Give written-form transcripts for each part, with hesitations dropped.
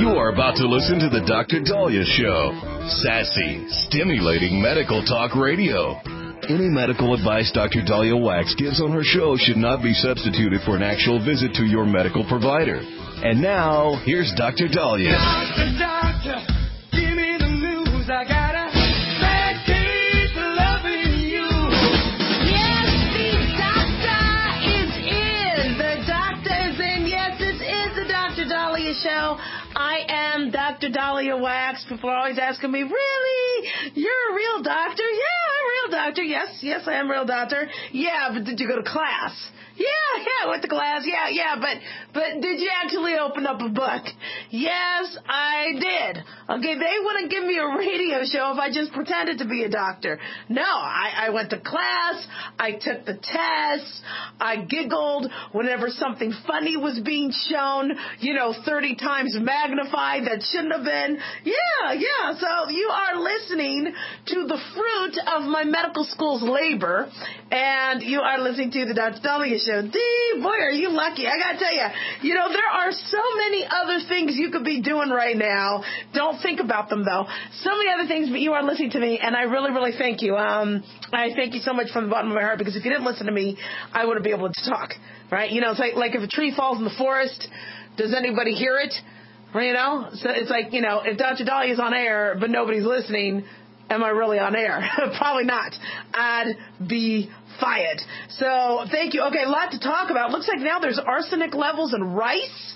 You are about to listen to the Dr. Dahlia Show. Sassy, stimulating medical talk radio. Any medical advice Dr. Dahlia Wax gives on her show should not be substituted for an actual visit to your medical provider. And now, here's Dr. Dahlia. Doctor, give me the news. I got a bad case of loving you. Yes, the doctor is in. The doctor is in. Yes, this is the Dr. Dahlia Show. I am Dr. Dahlia Wax. People are always asking me, really? You're a real doctor? Yeah, I'm a real doctor. Yes, I am a real doctor. Yeah, but did you go to class? Yeah, I went to class. Yeah, but did you actually open up a book? Yes, I did. Okay, they wouldn't give me a radio show if I just pretended to be a doctor. No, I went to class. I took the tests. I giggled whenever something funny was being shown, 30 times magnified that shouldn't have been. Yeah. So you are listening to the fruit of my medical school's labor, and you are listening to the Dr. Dahlia Show. Boy, are you lucky. I gotta tell you, there are so many other things you could be doing right now. Don't think about them, though. So many other things, but you are listening to me, and I really, really thank you. I thank you so much from the bottom of my heart, because if you didn't listen to me, I wouldn't be able to talk, right? It's like if a tree falls in the forest, does anybody hear it? So it's like, if Dr. Dahlia is on air, but nobody's listening, am I really on air? Probably not. I'd be fired. So thank you. Okay, a lot to talk about. Looks like now there's arsenic levels in rice.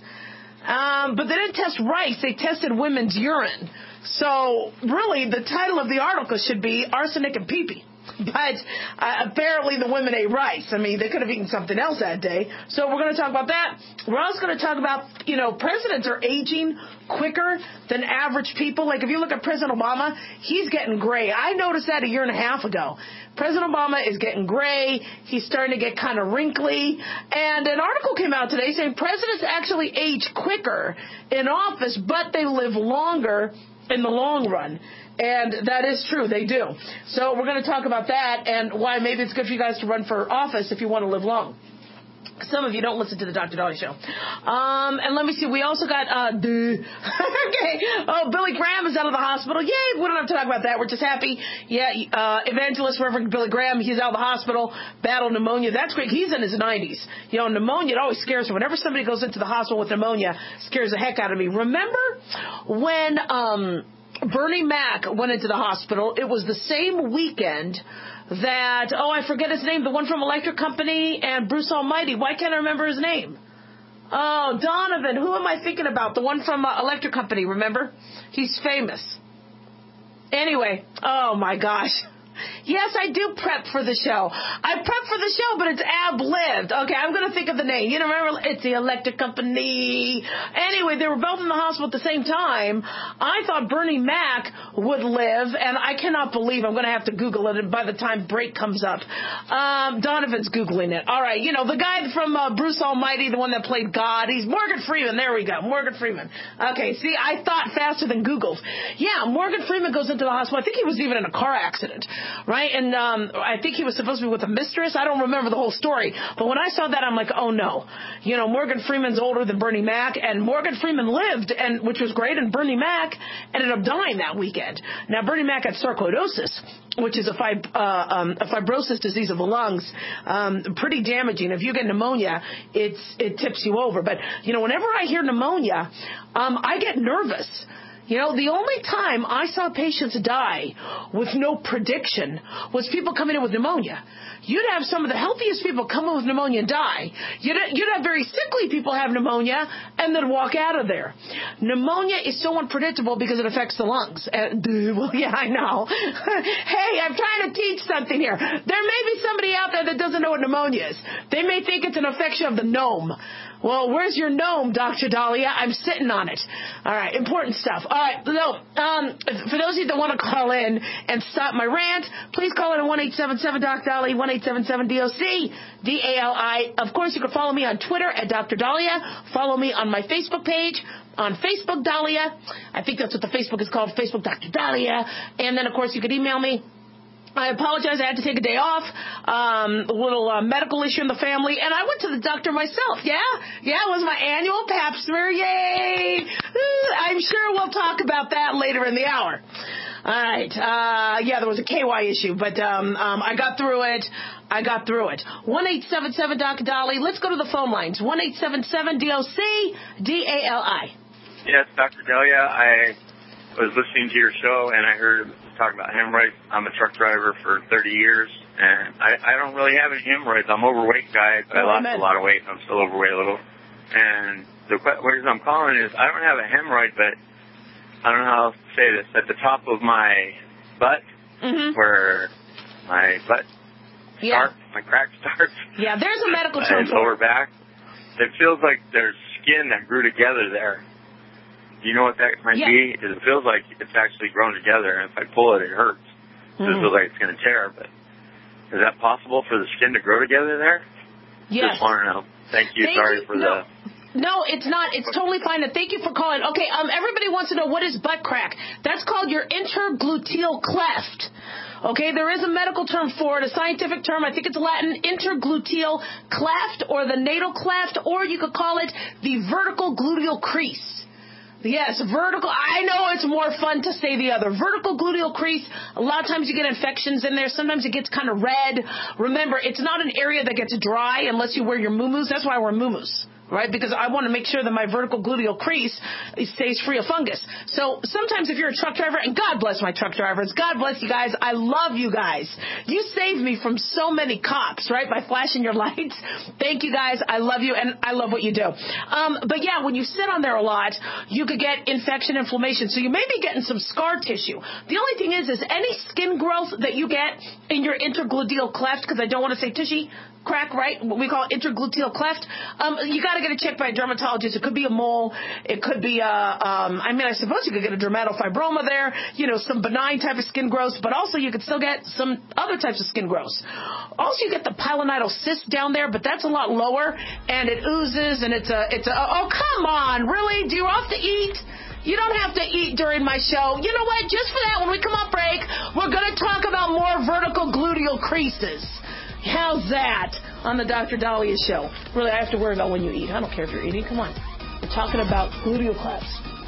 But they didn't test rice. They tested women's urine. So really the title of the article should be Arsenic and Pee-Pee. But apparently the women ate rice. I mean, they could have eaten something else that day. So we're going to talk about that. We're also going to talk about, presidents are aging quicker than average people. Like if you look at President Obama, he's getting gray. I noticed that a year and a half ago. President Obama is getting gray. He's starting to get kind of wrinkly. And an article came out today saying presidents actually age quicker in office, but they live longer in the long run. And that is true. They do. So we're going to talk about that and why maybe it's good for you guys to run for office if you want to live long. Some of you don't listen to the Dr. Dahlia Show. And let me see. We also got, okay. Oh, Billy Graham is out of the hospital. Yay. We don't have to talk about that. We're just happy. Yeah. Evangelist Reverend Billy Graham, he's out of the hospital, battled pneumonia. That's great. He's in his 90s. Pneumonia, it always scares me. Whenever somebody goes into the hospital with pneumonia, it scares the heck out of me. Remember when, Bernie Mac went into the hospital? It was the same weekend that, I forget his name, the one from Electric Company and Bruce Almighty. Why can't I remember his name? Oh, Donovan. Who am I thinking about? The one from Electric Company, remember? He's famous. Anyway, oh my gosh. Yes, I do prep for the show. I prep for the show, but it's ab-lived. Okay, I'm going to think of the name. Remember, it's the Electric Company. Anyway, they were both in the hospital at the same time. I thought Bernie Mac would live, and I cannot believe I'm going to have to Google it by the time break comes up. Donovan's Googling it. All right, the guy from Bruce Almighty, the one that played God, he's Morgan Freeman. There we go, Morgan Freeman. Okay, see, I thought faster than Googled. Yeah, Morgan Freeman goes into the hospital. I think he was even in a car accident. Right? And I think he was supposed to be with a mistress. I don't remember the whole story. But when I saw that, I'm like, oh, no. Morgan Freeman's older than Bernie Mac. And Morgan Freeman lived, which was great. And Bernie Mac ended up dying that weekend. Now, Bernie Mac had sarcoidosis, which is a fibrosis disease of the lungs. Pretty damaging. If you get pneumonia, it tips you over. But, whenever I hear pneumonia, I get nervous. The only time I saw patients die with no prediction was people coming in with pneumonia. You'd have some of the healthiest people come in with pneumonia and die. You'd have very sickly people have pneumonia and then walk out of there. Pneumonia is so unpredictable because it affects the lungs. Well, yeah, I know. Hey, I'm trying to teach something here. There may be somebody out there that doesn't know what pneumonia is. They may think it's an infection of the gnome. Well, where's your gnome, Dr. Dahlia? I'm sitting on it. All right, important stuff. All right, for those of you that want to call in and stop my rant, please call in at 1-877-DOC-DALI, 1-877-DOC-DALI. Of course, you can follow me on Twitter at Dr. Dahlia. Follow me on my Facebook page, on Facebook Dahlia. I think that's what the Facebook is called, Facebook Dr. Dahlia. And then, of course, you can email me. I apologize. I had to take a day off. A little medical issue in the family. And I went to the doctor myself. Yeah, it was my annual pap smear. Yay! I I'm sure we'll talk about that later in the hour. All right. There was a KY issue, but I got through it. 1-877 Dr. Dolly. Let's go to the phone lines. 1-877-DOC-DALI. Yes, Dr. Dahlia, I was listening to your show, and I heard you talk about hemorrhoids. I'm a truck driver for 30 years, and I don't really have any hemorrhoids. I'm an overweight guy, but I lost a lot of weight. I'm still overweight a little. And the reason I'm calling is I don't have a hemorrhoid, but I don't know how to say this. At the top of my butt, where my butt starts, my crack starts. Yeah, there's a medical term for lower back. It feels like there's skin that grew together there. Do you know what that might be? Because it feels like it's actually grown together, and if I pull it, it hurts. It feels like it's going to tear, but is that possible for the skin to grow together there? Yes. Just want to know. Thank you. Sorry for the... No, it's not. It's totally fine. And thank you for calling. Okay, everybody wants to know, what is butt crack? That's called your intergluteal cleft. Okay, there is a medical term for it, a scientific term. I think it's Latin, intergluteal cleft, or the natal cleft, or you could call it the vertical gluteal crease. Yes, vertical. I know it's more fun to say the other. Vertical gluteal crease. A lot of times you get infections in there. Sometimes it gets kind of red. Remember, it's not an area that gets dry unless you wear your muumuus. That's why I wear muumuus. Right? Because I want to make sure that my vertical gluteal crease stays free of fungus. So sometimes if you're a truck driver, and God bless my truck drivers, God bless you guys, I love you guys. You saved me from so many cops, right, by flashing your lights. Thank you guys. I love you, and I love what you do. But yeah, when you sit on there a lot, you could get infection, inflammation. So you may be getting some scar tissue. The only thing is any skin growth that you get in your intergluteal cleft, because I don't want to say tushy, crack, right? What we call intergluteal cleft. You got to get it checked by a dermatologist. It could be a mole. It could be I suppose you could get a dermatofibroma there, some benign type of skin growth, but also you could still get some other types of skin growth. Also, you get the pilonidal cyst down there, but that's a lot lower, and it oozes, and oh, come on, really? Do you have to eat? You don't have to eat during my show. You know what? Just for that, when we come off break, we're going to talk about more vertical gluteal creases. How's that on the Dr. Dahlia show? Really, I have to worry about when you eat. I don't care if you're eating. Come on. We're talking about gluteal clefts.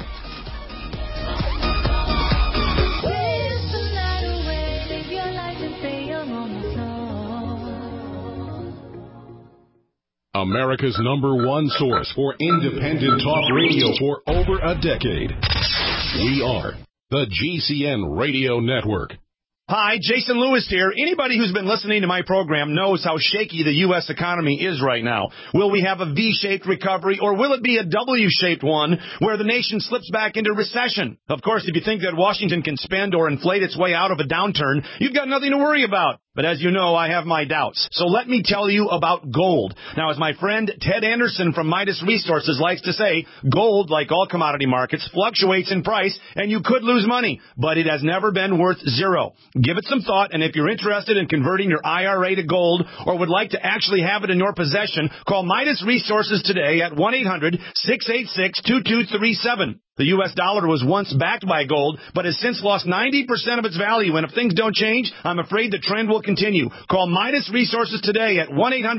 America's #1 source for independent talk radio for over a decade. We are the GCN Radio Network. Hi, Jason Lewis here. Anybody who's been listening to my program knows how shaky the U.S. economy is right now. Will we have a V-shaped recovery, or will it be a W-shaped one where the nation slips back into recession? Of course, if you think that Washington can spend or inflate its way out of a downturn, you've got nothing to worry about. But as you know, I have my doubts. So let me tell you about gold. Now, as my friend Ted Anderson from Midas Resources likes to say, gold, like all commodity markets, fluctuates in price, and you could lose money, but it has never been worth zero. Give it some thought, and if you're interested in converting your IRA to gold or would like to actually have it in your possession, call Midas Resources today at 1-800-686-2237. The U.S. dollar was once backed by gold, but has since lost 90% of its value. And if things don't change, I'm afraid the trend will continue. Call Midas Resources today at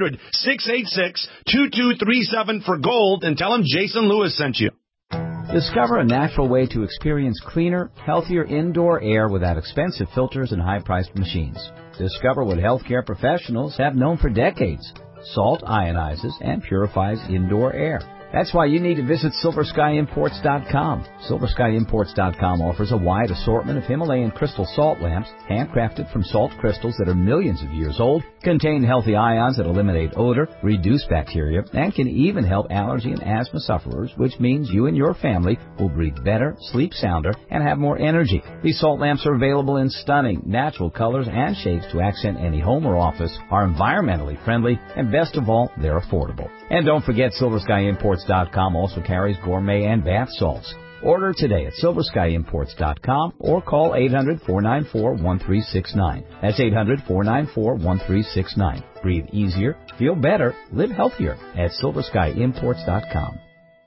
1-800-686-2237 for gold and tell them Jason Lewis sent you. Discover a natural way to experience cleaner, healthier indoor air without expensive filters and high-priced machines. Discover what healthcare professionals have known for decades. Salt ionizes and purifies indoor air. That's why you need to visit SilverSkyImports.com. SilverSkyImports.com offers a wide assortment of Himalayan crystal salt lamps, handcrafted from salt crystals that are millions of years old, contain healthy ions that eliminate odor, reduce bacteria, and can even help allergy and asthma sufferers, which means you and your family will breathe better, sleep sounder, and have more energy. These salt lamps are available in stunning, natural colors and shapes to accent any home or office, are environmentally friendly, and best of all, they're affordable. And don't forget, SilverSkyImports.com also carries gourmet and bath salts. Order today at SilverSkyImports.com or call 800-494-1369. That's 800-494-1369. Breathe easier, feel better, live healthier at SilverSkyImports.com.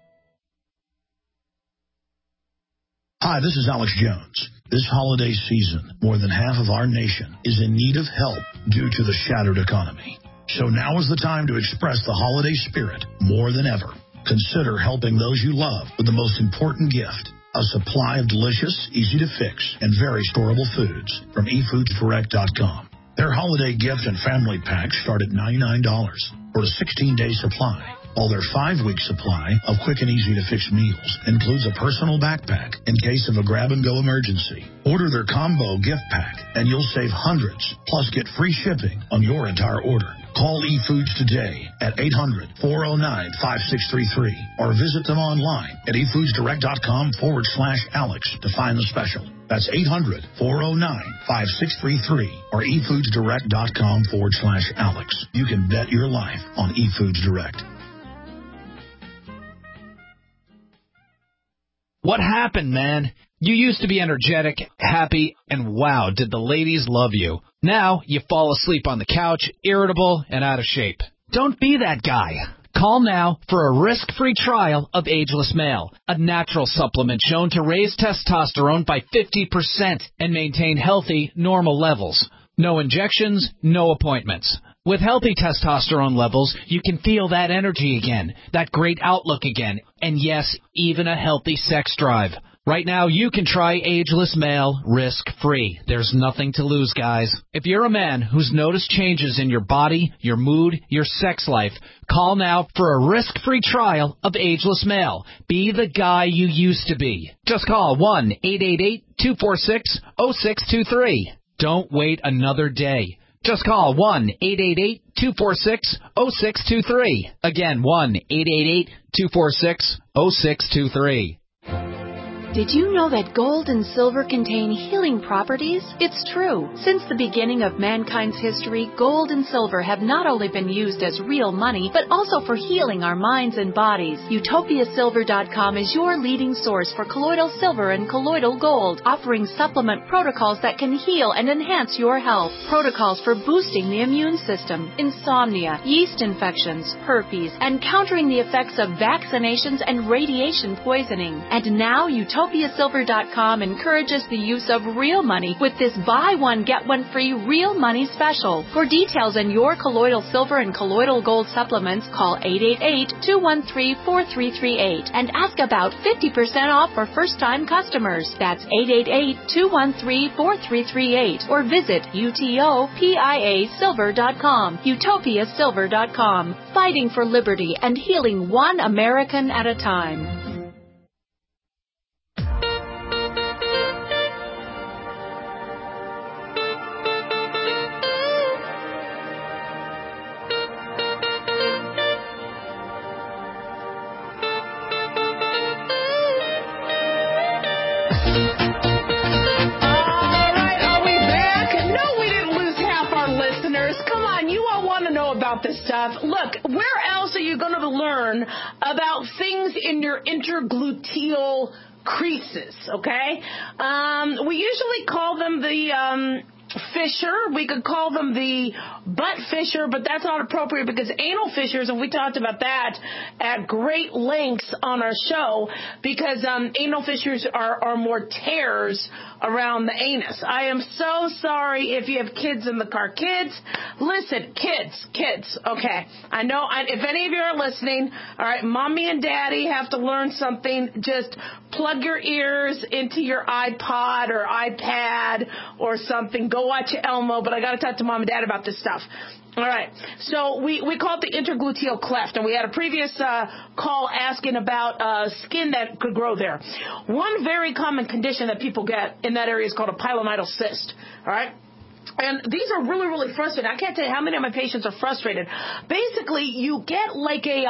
Hi, this is Alex Jones. This holiday season, more than half of our nation is in need of help due to the shattered economy. So now is the time to express the holiday spirit more than ever. Consider helping those you love with the most important gift, A supply of delicious, easy-to-fix, and very storable foods from eFoodsDirect.com. Their holiday gift and family packs start at $99 for a 16-day supply. While their 5-week supply of quick and easy-to-fix meals includes a personal backpack in case of a grab-and-go emergency. Order their combo gift pack, and you'll save hundreds, plus get free shipping on your entire order. Call eFoods today at 800-409-5633 or visit them online at eFoodsDirect.com/Alex to find the special. That's 800-409-5633 or eFoodsDirect.com/Alex. You can bet your life on eFoods Direct. What happened, man? You used to be energetic, happy, and wow, did the ladies love you. Now you fall asleep on the couch, irritable and out of shape. Don't be that guy. Call now for a risk-free trial of Ageless Male, a natural supplement shown to raise testosterone by 50% and maintain healthy, normal levels. No injections, no appointments. With healthy testosterone levels, you can feel that energy again, that great outlook again, and yes, even a healthy sex drive. Right now, you can try Ageless Male risk-free. There's nothing to lose, guys. If you're a man who's noticed changes in your body, your mood, your sex life, call now for a risk-free trial of Ageless Male. Be the guy you used to be. Just call 1-888-246-0623. Don't wait another day. Just call 1-888-246-0623. Again, 1-888-246-0623. Did you know that gold and silver contain healing properties? It's true. Since the beginning of mankind's history, gold and silver have not only been used as real money, but also for healing our minds and bodies. UtopiaSilver.com is your leading source for colloidal silver and colloidal gold, offering supplement protocols that can heal and enhance your health. Protocols for boosting the immune system, insomnia, yeast infections, herpes, and countering the effects of vaccinations and radiation poisoning. And now UtopiaSilver.com encourages the use of real money with this buy one, get one free real money special. For details on your colloidal silver and colloidal gold supplements, call 888-213-4338 and ask about 50% off for first-time customers. That's 888-213-4338 or visit UTOPIASilver.com. UtopiaSilver.com. Fighting for liberty and healing one American at a time. This stuff. Look, where else are you going to learn about things in your intergluteal creases, okay? We usually call them the fissure. We could call them the butt fissure, but that's not appropriate because anal fissures, and we talked about that at great lengths on our show, because anal fissures are more tears around the anus. I am so sorry if you have kids in the car. Kids, listen, kids, okay. I know, if any of you are listening, all right, mommy and daddy have to learn something. Just plug your ears into your iPod or iPad or something. Go watch Elmo, but I got to talk to mom and dad about this stuff. All right, so we call it the intergluteal cleft, and we had a previous call asking about skin that could grow there. One very common condition that people get in that area is called a pilonidal cyst, all right? And these are really, really frustrating. I can't tell you how many of my patients are frustrated. Basically, you get like a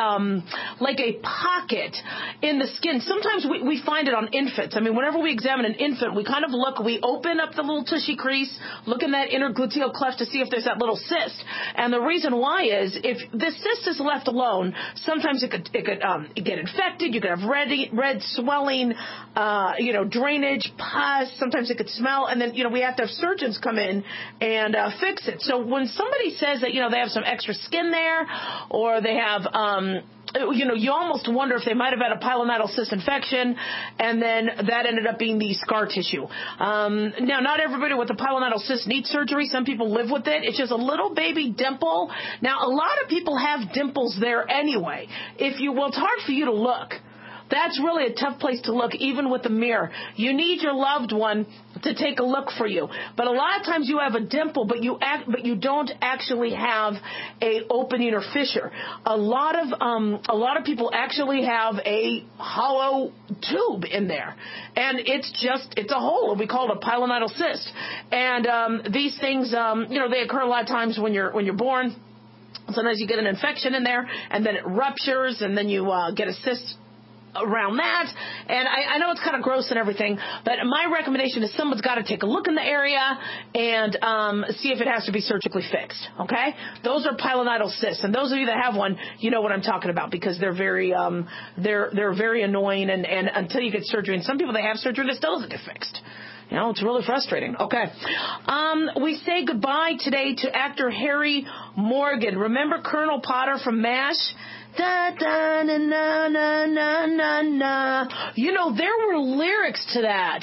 pocket in the skin. Sometimes we find it on infants. I mean, whenever we examine an infant, we kind of look, we open up the little tushy crease, look in that intergluteal cleft to see if there's that little cyst. And the reason why is if the cyst is left alone, sometimes it could get infected. You could have red swelling, drainage, pus. Sometimes it could smell. And then, we have to have surgeons come in and fix it. So when somebody says that, they have some extra skin there, or they have, you almost wonder if they might have had a pilonidal cyst infection, and then that ended up being the scar tissue. Now, not everybody with a pilonidal cyst needs surgery. Some people live with it. It's just a little baby dimple. Now, a lot of people have dimples there anyway. It's hard for you to look. That's really a tough place to look, even with a mirror. You need your loved one to take a look for you. But a lot of times you have a dimple, but you don't actually have a opening or fissure. A lot of people actually have a hollow tube in there, and it's a hole. We call it a pilonidal cyst. And these things, they occur a lot of times when you're born. Sometimes you get an infection in there, and then it ruptures, and then you get a cyst around that. And I know it's kind of gross and everything, but my recommendation is someone's got to take a look in the area and see if it has to be surgically fixed. Okay, those are pilonidal cysts, and those of you that have one, you know what I'm talking about, because they're very they're very annoying, and until you get surgery, and some people, they have surgery and it still doesn't get fixed. It's really frustrating. Okay. We say goodbye today to actor Harry Morgan. Remember Colonel Potter from MASH? Da, da, na, na, na, na, na, na. There were lyrics to that.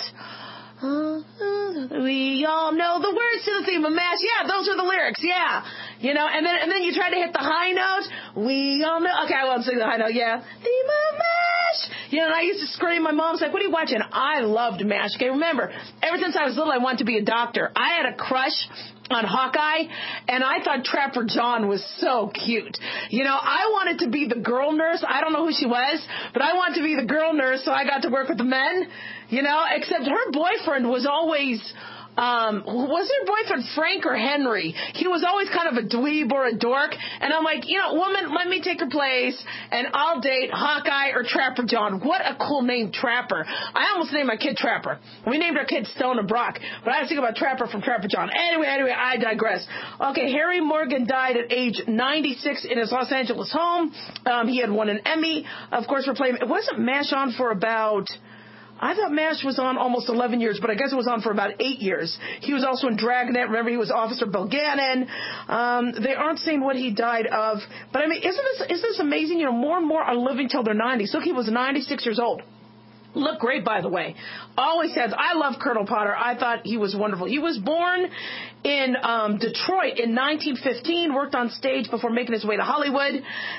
We all know the words to the theme of MASH. Yeah, those are the lyrics. Yeah. And then you try to hit the high note. We all know. Okay, I won't sing the high note. Yeah. Theme of MASH. And I used to scream. My mom's like, what are you watching? I loved MASH. Okay, remember, ever since I was little, I wanted to be a doctor. I had a crush on Hawkeye, and I thought Trapper John was so cute. I wanted to be the girl nurse. I don't know who she was, but I wanted to be the girl nurse, so I got to work with the men, except her boyfriend was always... was her boyfriend Frank or Henry? He was always kind of a dweeb or a dork. And I'm like, woman, let me take her place, and I'll date Hawkeye or Trapper John. What a cool name, Trapper. I almost named my kid Trapper. We named our kid Stone and Brock, but I was thinking about Trapper from Trapper John. Anyway, I digress. Okay, Harry Morgan died at age 96 in his Los Angeles home. He had won an Emmy, of course, for playing. It wasn't MASH on for about... I thought MASH was on almost 11 years, but I guess it was on for about 8 years. He was also in Dragnet. Remember, he was Officer Bill Gannon. They aren't saying what he died of. But, I mean, isn't this amazing? More and more are living till they're 90s. Look, he was 96 years old. Look great, by the way. Always says, I love Colonel Potter. I thought he was wonderful. He was born in Detroit in 1915, worked on stage before making his way to Hollywood.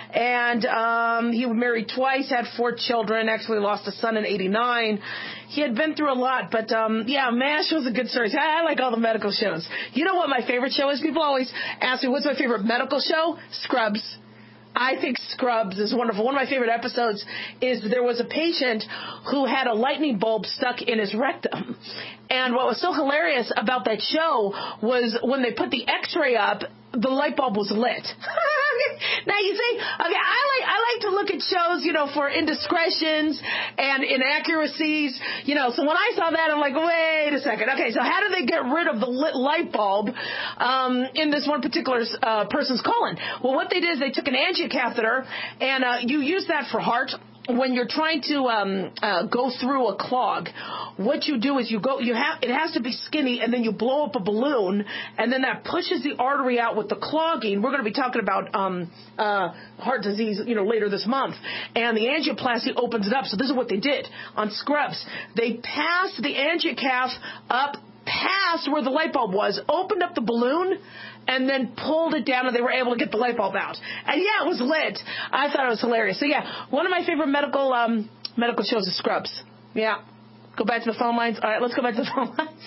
And he was married twice, had 4 children, actually lost a son in 89. He had been through a lot, but MASH was a good story. I like all the medical shows. You know what my favorite show is? People always ask me, what's my favorite medical show? Scrubs. I think Scrubs is wonderful. One of my favorite episodes is there was a patient who had a lightning bulb stuck in his rectum. And what was so hilarious about that show was when they put the x-ray up, the light bulb was lit. Now you see, okay, I like to look at shows, for indiscretions and inaccuracies, so when I saw that, I'm like, wait a second. Okay, so how did they get rid of the lit light bulb in this one particular person's colon? Well, what they did is they took an angiocatheter, and you use that for heart. When you're trying to go through a clog, what you do is it has to be skinny, and then you blow up a balloon, and then that pushes the artery out with the clogging. We're going to be talking about heart disease, later this month, and the angioplasty opens it up. So this is what they did on Scrubs. They passed the angiocath up past where the light bulb was, opened up the balloon, and then pulled it down, and they were able to get the light bulb out. And yeah, it was lit. I thought it was hilarious. So yeah, one of my favorite medical shows is Scrubs. Yeah. Go back to the phone lines. All right, let's go back to the phone lines.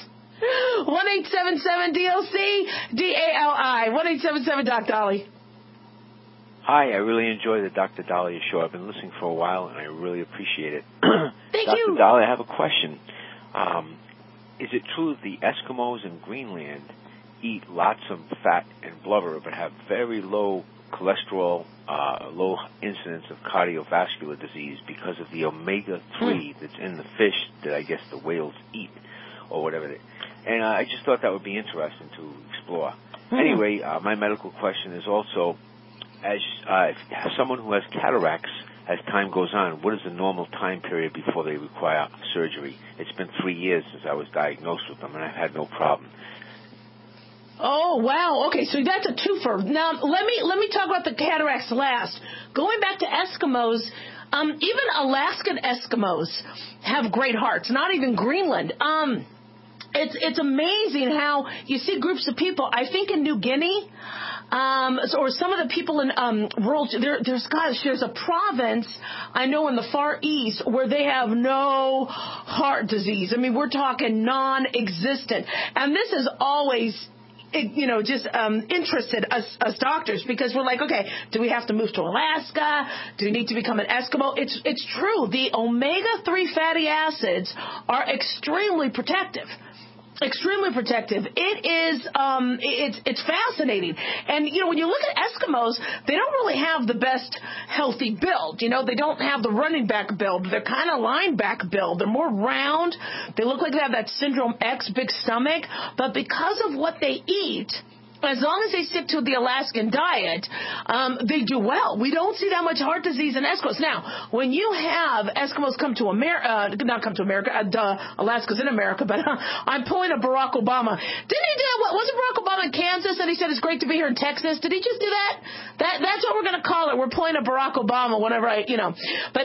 1-877-DOC-DALI. 1-877-Doc-Dolly. Hi, I really enjoy the Dr. Dahlia show. I've been listening for a while, and I really appreciate it. Thank Dr. you. Dr. Dahlia, I have a question. Is it true that the Eskimos in Greenland eat lots of fat and blubber but have very low cholesterol, low incidence of cardiovascular disease because of the omega-3 that's in the fish that I guess the whales eat or whatever? And I just thought that would be interesting to explore. Anyway, my medical question is also, as someone who has cataracts, as time goes on, what is the normal time period before they require surgery? It's been 3 years since I was diagnosed with them, and I've had no problem. Oh, wow. Okay, so that's a twofer. Now, let me talk about the cataracts last. Going back to Eskimos, even Alaskan Eskimos have great hearts, not even Greenland. It's amazing how you see groups of people. I think in New Guinea, or some of the people in rural, there's a province I know in the Far East where they have no heart disease. I mean, we're talking non-existent. And this is always, just interested us doctors, because we're like, okay, do we have to move to Alaska? Do we need to become an Eskimo? It's true. The omega-3 fatty acids are extremely protective. Extremely protective. It is, it's fascinating. And, when you look at Eskimos, they don't really have the best healthy build. They don't have the running back build. They're kind of linebacker build. They're more round. They look like they have that Syndrome X big stomach. But because of what they eat, as long as they stick to the Alaskan diet, they do well. We don't see that much heart disease in Eskimos. Now, when you have Eskimos come to America, not come to America, Alaska's in America, but I'm pulling a Barack Obama. Didn't he do that? Wasn't Barack Obama in Kansas and he said it's great to be here in Texas? Did he just do that? That's what we're going to call it. We're pulling a Barack Obama whenever But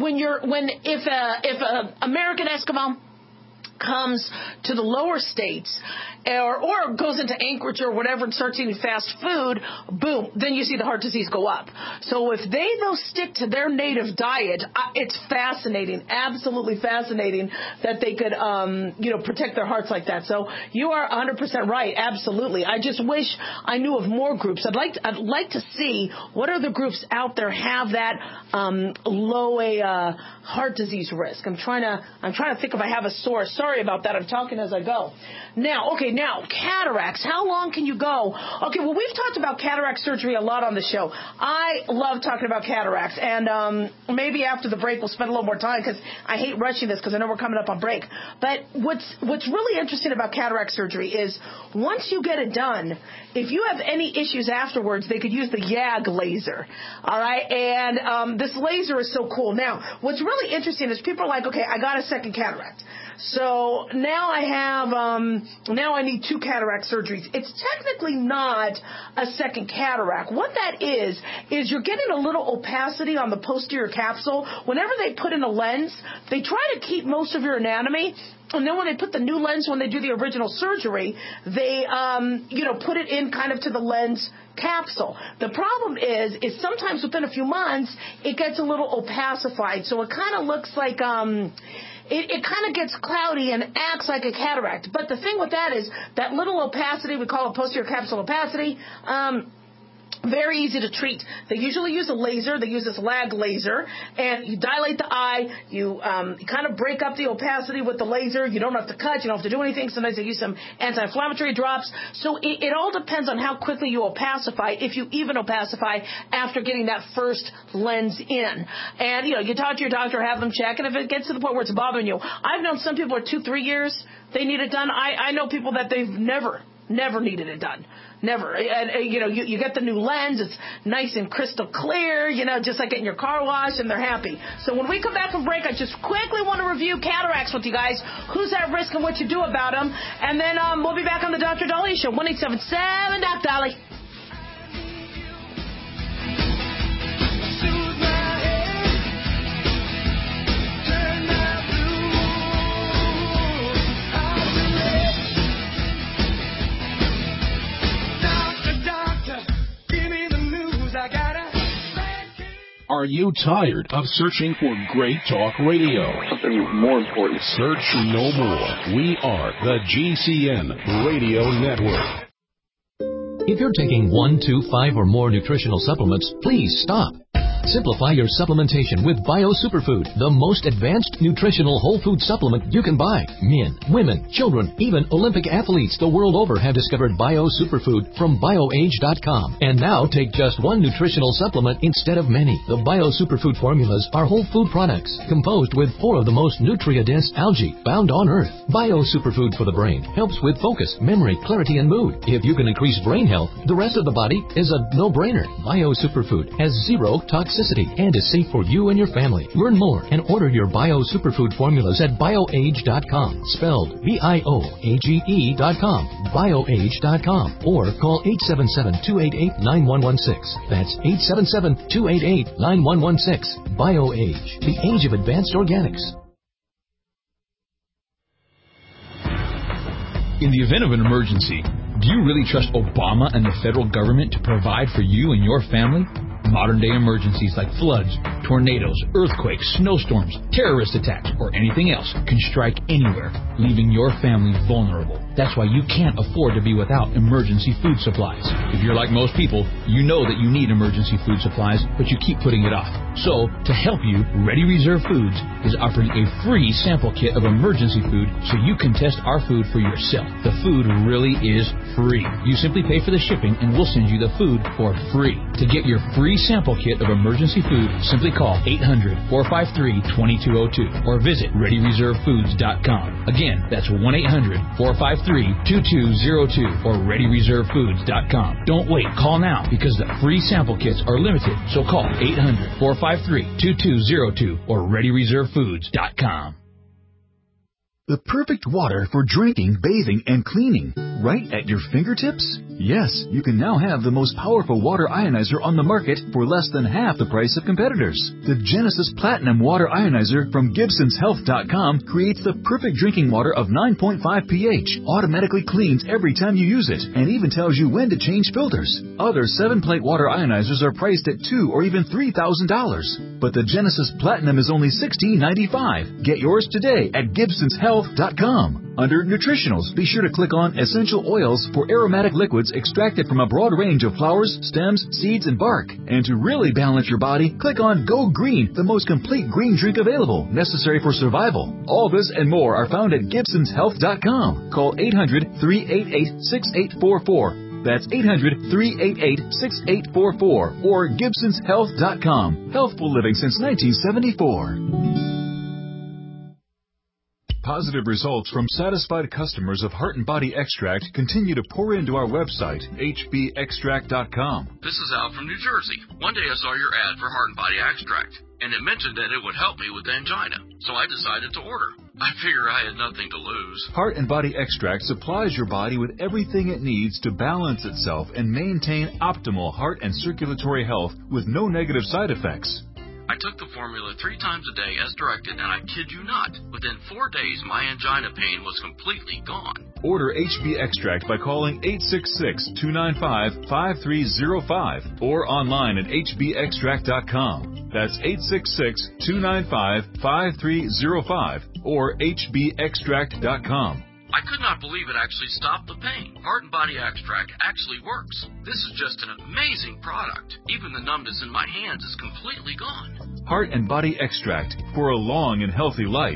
if a American Eskimo comes to the lower states or goes into Anchorage or whatever and starts eating fast food, boom, then you see the heart disease go up. So if they, stick to their native diet, it's fascinating, absolutely fascinating that they could, protect their hearts like that. So you are 100% right, absolutely. I just wish I knew of more groups. I'd like to see what other groups out there have that low heart disease risk. I'm trying to think if I have a source. Sorry about that. I'm talking as I go. Now, cataracts. How long can you go? Okay, well, we've talked about cataract surgery a lot on the show. I love talking about cataracts, and maybe after the break we'll spend a little more time because I hate rushing this because I know we're coming up on break. But what's really interesting about cataract surgery is once you get it done, if you have any issues afterwards, they could use the YAG laser. All right, and this laser is so cool. Now, what's really interesting is people are like, okay, I got a second cataract. So now I need 2 cataract surgeries. It's technically not a second cataract. What that is you're getting a little opacity on the posterior capsule. Whenever they put in a lens, they try to keep most of your anatomy. And then when they put the new lens, when they do the original surgery, they, put it in kind of to the lens capsule. The problem is sometimes within a few months, it gets a little opacified. So it kind of looks like, it kind of gets cloudy and acts like a cataract. But the thing with that is that little opacity, we call it posterior capsule opacity, very easy to treat. They usually use a laser. They use this lag laser, and you dilate the eye. You kind of break up the opacity with the laser. You don't have to cut. You don't have to do anything. Sometimes they use some anti-inflammatory drops. So it all depends on how quickly you opacify, if you even opacify after getting that first lens in. And, you talk to your doctor, have them check, and if it gets to the point where it's bothering you, I've known some people are 2-3 years they need it done. I know people that they've never needed it done. Never. And, you get the new lens. It's nice and crystal clear, just like getting your car washed, and they're happy. So when we come back from break, I just quickly want to review cataracts with you guys, who's at risk and what you do about them. And then we'll be back on the Dr. Dahlia Show, 1-877 Doc Dolly. Are you tired of searching for great talk radio? Something more important. Search no more. We are the GCN Radio Network. If you're taking 1, 2, 5, or more nutritional supplements, please stop. Simplify your supplementation with Bio Superfood, the most advanced nutritional whole food supplement you can buy. Men, women, children, even Olympic athletes the world over have discovered Bio Superfood from BioAge.com. And now take just one nutritional supplement instead of many. The Bio Superfood formulas are whole food products composed with 4 of the most nutrient-dense algae found on Earth. Bio Superfood for the brain helps with focus, memory, clarity, and mood. If you can increase brain health, the rest of the body is a no-brainer. Bio Superfood has 0 toxicity and is safe for you and your family. Learn more and order your Bio Superfood formulas at BioAge.com, spelled BIOAGE.com, BioAge.com, or call 877-288-9116. That's 877-288-9116. BioAge, the age of advanced organics. In the event of an emergency, Do you really trust Obama and the federal government to provide for you and your family? Modern-day emergencies like floods, tornadoes, earthquakes, snowstorms, terrorist attacks, or anything else can strike anywhere, leaving your family vulnerable. That's why you can't afford to be without emergency food supplies. If you're like most people, you know that you need emergency food supplies, but you keep putting it off. So, to help you, Ready Reserve Foods is offering a free sample kit of emergency food so you can test our food for yourself. The food really is free. You simply pay for the shipping and we'll send you the food for free. To get your free sample kit of emergency food, simply call 800-453-2202 or visit ReadyReserveFoods.com. Again, that's 1-800-453-2202 or ReadyReserveFoods.com. Don't wait. Call now because the free sample kits are limited. So call 800-453-2202 or ReadyReserveFoods.com. The perfect water for drinking, bathing, and cleaning, right at your fingertips? Yes, you can now have the most powerful water ionizer on the market for less than half the price of competitors. The Genesis Platinum Water Ionizer from GibsonsHealth.com creates the perfect drinking water of 9.5 pH, automatically cleans every time you use it, and even tells you when to change filters. Other 7-plate water ionizers are priced at $2,000 or even $3,000, but the Genesis Platinum is only $16.95. Get yours today at GibsonsHealth.com. Under Nutritionals, be sure to click on Essential Oils for aromatic liquids extracted from a broad range of flowers, stems, seeds, and bark. And to really balance your body, click on Go Green, the most complete green drink available, necessary for survival. All this and more are found at GibsonsHealth.com. Call 800-388-6844. That's 800-388-6844 or GibsonsHealth.com. Healthful living since 1974. Positive results from satisfied customers of Heart and Body Extract continue to pour into our website, hbextract.com. This is Al from New Jersey. One day I saw your ad for Heart and Body Extract, and it mentioned that it would help me with angina, so I decided to order. I figure I had nothing to lose. Heart and Body Extract supplies your body with everything it needs to balance itself and maintain optimal heart and circulatory health with no negative side effects. I took the formula 3 times a day as directed, and I kid you not, within 4 days my angina pain was completely gone. Order HB Extract by calling 866-295-5305 or online at hbextract.com. That's 866-295-5305 or hbextract.com. I could not believe it actually stopped the pain. Heart and Body Extract actually works. This is just an amazing product. Even the numbness in my hands is completely gone. Heart and Body Extract for a long and healthy life.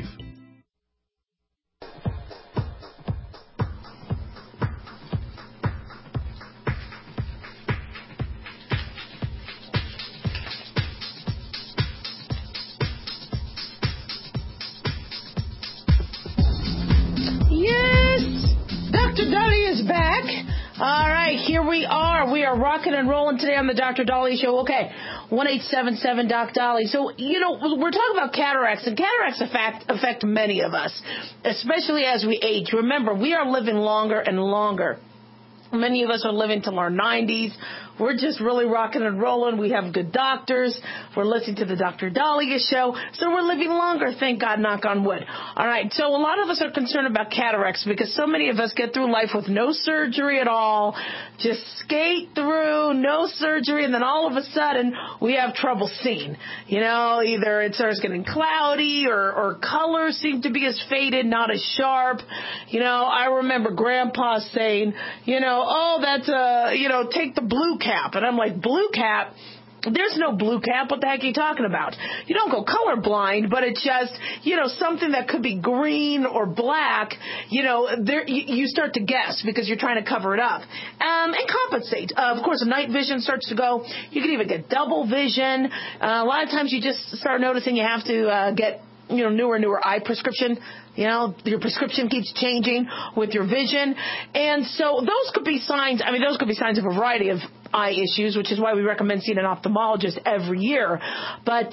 Dr. Dolly is back. All right, here we are. We are rocking and rolling today on the Dr. Dolly Show. Okay, 1-877-DOC-DOLLY. So, we're talking about cataracts, and cataracts affect many of us, especially as we age. Remember, we are living longer and longer. Many of us are living till our 90s. We're just really rocking and rolling. We have good doctors. We're listening to the Dr. Dahlia Show. So we're living longer, thank God, knock on wood. All right, so a lot of us are concerned about cataracts because so many of us get through life with no surgery at all, just skate through, no surgery, and then all of a sudden we have trouble seeing. Either it starts getting cloudy or colors seem to be as faded, not as sharp. I remember Grandpa saying, oh, that's take the blue cap. And I'm like, blue cap? There's no blue cap. What the heck are you talking about? You don't go colorblind, but it's just, something that could be green or black, you start to guess because you're trying to cover it up. And compensate. Of course, night vision starts to go. You can even get double vision. A lot of times you just start noticing you have to get newer eye prescription. Your prescription keeps changing with your vision. And so those could be signs. Those could be signs of a variety of eye issues, which is why we recommend seeing an ophthalmologist every year. But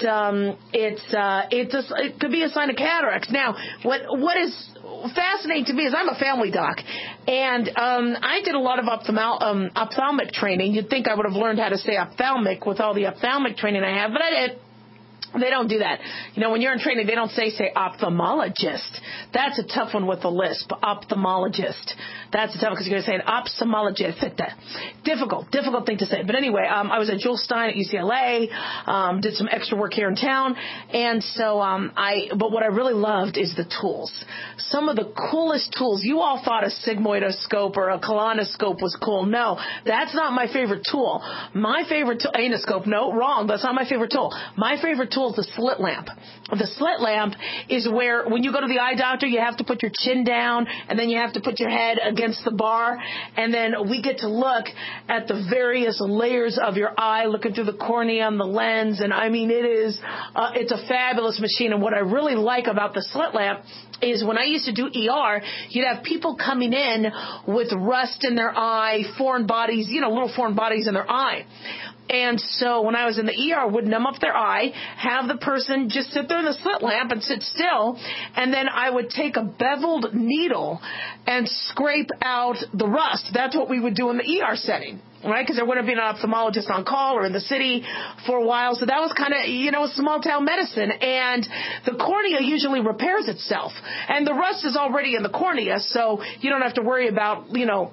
it could be a sign of cataracts. Now, what is fascinating to me is I'm a family doc, and I did a lot of ophthalmic training. You'd think I would have learned how to say ophthalmic with all the ophthalmic training I have, but I didn't. They don't do that. When you're in training, they don't say ophthalmologist. That's a tough one with a lisp, ophthalmologist. That's tough because you're going to say an ophthalmologist. Difficult thing to say. But anyway, I was at Jules Stein at UCLA, did some extra work here in town. And so but what I really loved is the tools. Some of the coolest tools. You all thought a sigmoidoscope or a colonoscope was cool. No, that's not my favorite tool. My favorite tool, anoscope, no, wrong. That's not my favorite tool. My favorite tool is the slit lamp. The slit lamp is where when you go to the eye doctor, you have to put your chin down and then you have to put your head against the bar. And then we get to look at the various layers of your eye, looking through the cornea and the lens. And I mean, it's a fabulous machine. And what I really like about the slit lamp is when I used to do ER, you'd have people coming in with rust in their eye, foreign bodies, little foreign bodies in their eye. And so when I was in the ER, I would numb up their eye, have the person just sit there in the slit lamp and sit still, and then I would take a beveled needle and scrape out the rust. That's what we would do in the ER setting. Right, because there wouldn't be an ophthalmologist on call or in the city for a while. So that was kind of, small town medicine. And the cornea usually repairs itself. And the rust is already in the cornea, so you don't have to worry about,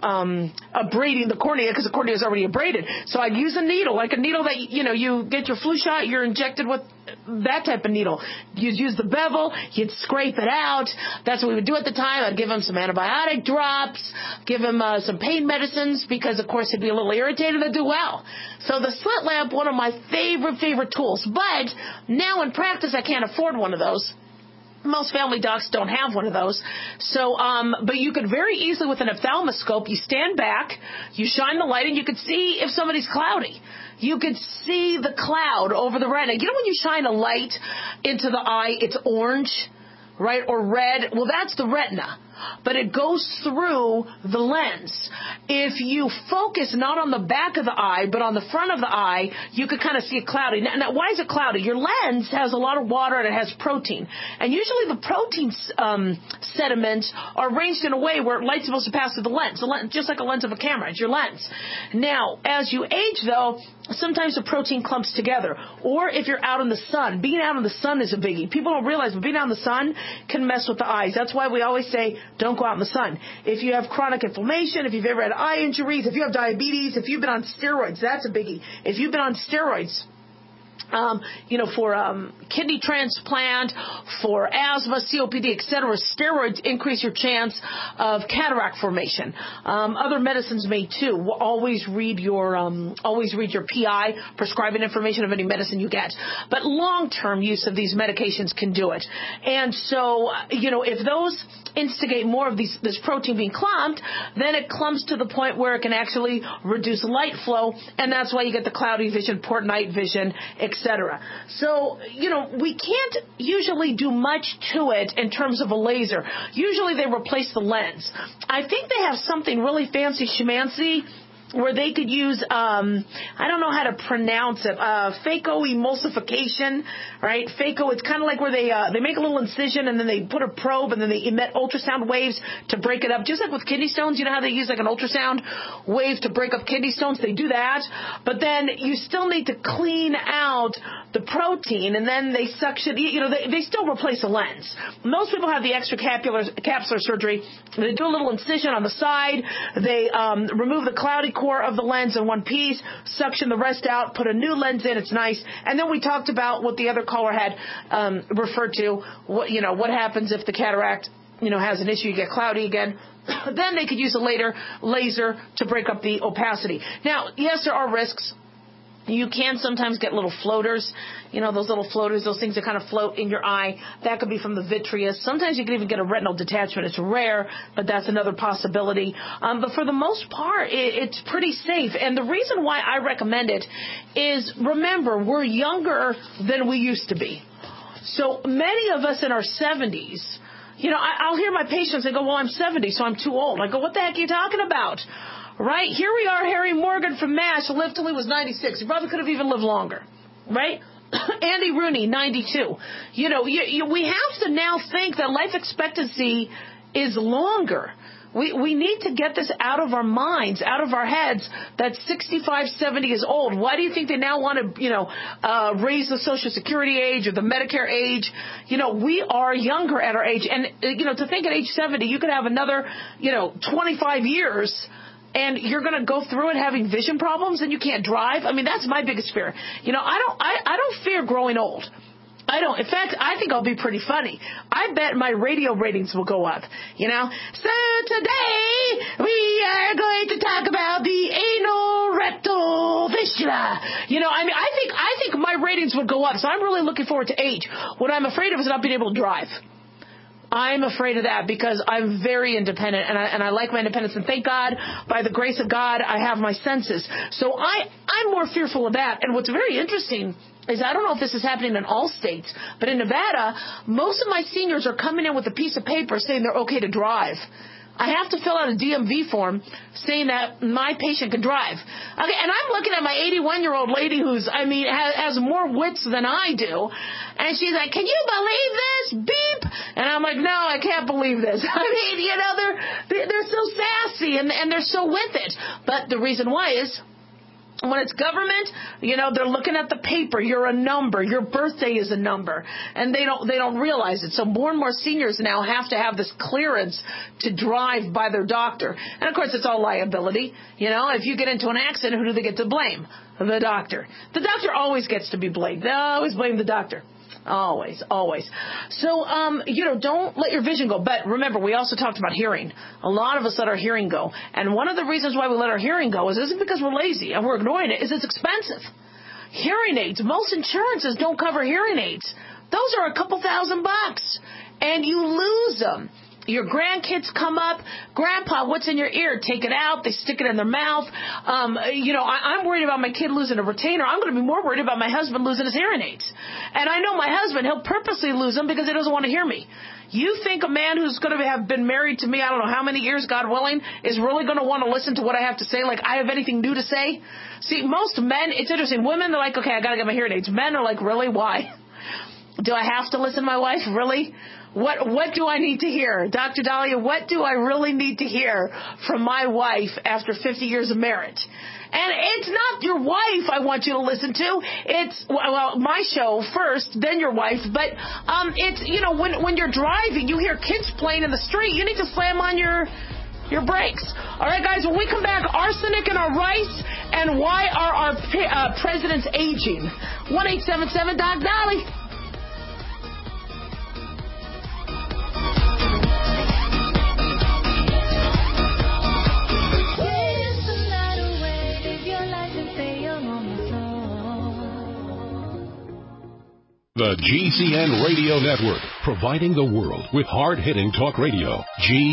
abrading the cornea because the cornea is already abraded. So I'd use a needle, like a needle that, you get your flu shot, you're injected with that type of needle. You'd use the bevel, you'd scrape it out. That's what we would do at the time. I'd give him some antibiotic drops, give him some pain medicines because, of course, he'd be a little irritated to do well. So the slit lamp, one of my favorite tools. But now in practice, I can't afford one of those. Most family docs don't have one of those. So, but you could very easily with an ophthalmoscope, you stand back, you shine the light, and you could see if somebody's cloudy. You could see the cloud over the retina. You know when you shine a light into the eye, it's orange, right, or red? Well, that's the retina. But it goes through the lens. If you focus not on the back of the eye, but on the front of the eye, you could kind of see it cloudy. Now, why is it cloudy? Your lens has a lot of water and it has protein. And usually the protein sediments are arranged in a way where light's supposed to pass through the lens, just like a lens of a camera. It's your lens. Now, as you age, though, sometimes the protein clumps together. Or if you're out in the sun, being out in the sun is a biggie. People don't realize, but being out in the sun can mess with the eyes. That's why we always say, don't go out in the sun. If you have chronic inflammation, if you've ever had eye injuries, if you have diabetes, if you've been on steroids, that's a biggie. If you've been on steroids, for kidney transplant, for asthma, COPD, etc., steroids increase your chance of cataract formation. Other medicines may too. Always read your PI, prescribing information of any medicine you get. But long-term use of these medications can do it. And so, if those instigate more of this protein being clumped, then it clumps to the point where it can actually reduce light flow, and that's why you get the cloudy vision, port night vision, etc. So, we can't usually do much to it in terms of a laser. Usually they replace the lens. I think they have something really fancy schmancy where they could use, I don't know how to pronounce it, phacoemulsification, right? Phaco, it's kind of like where they make a little incision and then they put a probe and then they emit ultrasound waves to break it up. Just like with kidney stones, you know how they use like an ultrasound wave to break up kidney stones? They do that. But then you still need to clean out the protein and then they suction, they still replace a lens. Most people have the extracapsular surgery. They do a little incision on the side. They remove the cloudy core of the lens in one piece, suction the rest out, put a new lens in. It's nice. And then we talked about what the other caller had referred to. What happens if the cataract has an issue? You get cloudy again. Then they could use a laser to break up the opacity. Now, yes, there are risks. You can sometimes get little floaters, those little floaters, those things that kind of float in your eye. That could be from the vitreous. Sometimes you can even get a retinal detachment. It's rare, but that's another possibility. But for the most part, it's pretty safe. And the reason why I recommend it is, remember, we're younger than we used to be. So many of us in our 70s, I'll hear my patients, they go, well, I'm 70, so I'm too old. I go, what the heck are you talking about? Right? Here we are, Harry Morgan from MASH, lived till he was 96. He probably could have even lived longer. Right? Andy Rooney, 92. We have to now think that life expectancy is longer. We need to get this out of our minds, out of our heads, that 65, 70 is old. Why do you think they now want to, raise the Social Security age or the Medicare age? We are younger at our age. And, to think at age 70, you could have another, 25 years and you're going to go through it having vision problems and you can't drive. I mean, that's my biggest fear. I don't fear growing old. I don't. In fact, I think I'll be pretty funny. I bet my radio ratings will go up. So today we are going to talk about the anal rectal fistula. I think my ratings would go up. So I'm really looking forward to age. What I'm afraid of is not being able to drive. I'm afraid of that because I'm very independent and I like my independence. And thank God, by the grace of God, I have my senses. So I'm more fearful of that. And what's very interesting is, I don't know if this is happening in all states, but in Nevada, most of my seniors are coming in with a piece of paper saying they're okay to drive. I have to fill out a DMV form saying that my patient can drive. Okay, and I'm looking at my 81-year-old lady who's, has more wits than I do. And she's like, can you believe this? Beep. And I'm like, no, I can't believe this. They're so sassy and they're so with it. But the reason why is, when it's government, they're looking at the paper. You're a number. Your birthday is a number. And they don't realize it. So more and more seniors now have to have this clearance to drive by their doctor. And of course, it's all liability. If you get into an accident, who do they get to blame? The doctor. The doctor always gets to be blamed. They always blame the doctor. Always. So, don't let your vision go. But remember, we also talked about hearing. A lot of us let our hearing go. And one of the reasons why we let our hearing go isn't because we're lazy and we're ignoring it, is it's expensive. Hearing aids, most insurances don't cover hearing aids. Those are a couple $1,000, and you lose them. Your grandkids come up, Grandpa, what's in your ear? Take it out. They stick it in their mouth. I'm worried about my kid losing a retainer. I'm going to be more worried about my husband losing his hearing aids. And I know my husband, he'll purposely lose them because he doesn't want to hear me. You think a man who's going to have been married to me, I don't know how many years, God willing, is really going to want to listen to what I have to say? Like I have anything new to say? See, most men, it's interesting. Women, they're like, okay, I got to get my hearing aids. Men are like, really? Why? Do I have to listen to my wife? Really? What do I need to hear? Dr. Dahlia, what do I really need to hear from my wife after 50 years of marriage? And it's not your wife I want you to listen to. It's, my show first, then your wife. But it's, when you're driving, you hear kids playing in the street, you need to slam on your brakes. All right, guys, when we come back, arsenic in our rice and why are our presidents aging? 1-877-DOC-DOLLY. The GCN Radio Network, providing the world with hard-hitting talk radio.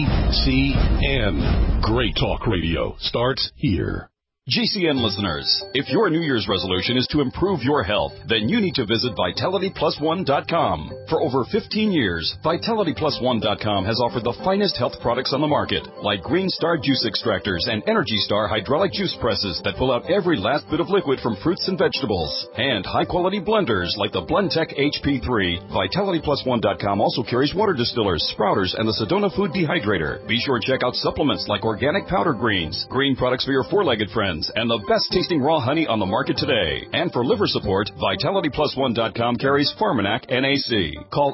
GCN. Great talk radio starts here. GCN listeners, if your New Year's resolution is to improve your health, then you need to visit VitalityPlus1.com. For over 15 years, VitalityPlus1.com has offered the finest health products on the market, like Green Star Juice Extractors and Energy Star Hydraulic Juice Presses that pull out every last bit of liquid from fruits and vegetables, and high-quality blenders like the Blendtec HP3. VitalityPlus1.com also carries water distillers, sprouters, and the Sedona Food Dehydrator. Be sure and check out supplements like organic powder greens, green products for your four-legged friends, and the best-tasting raw honey on the market today. And for liver support, VitalityPlus1.com carries Pharmanac NAC. Call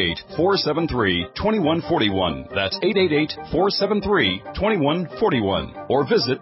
888-473-2141. That's 888-473-2141. Or visit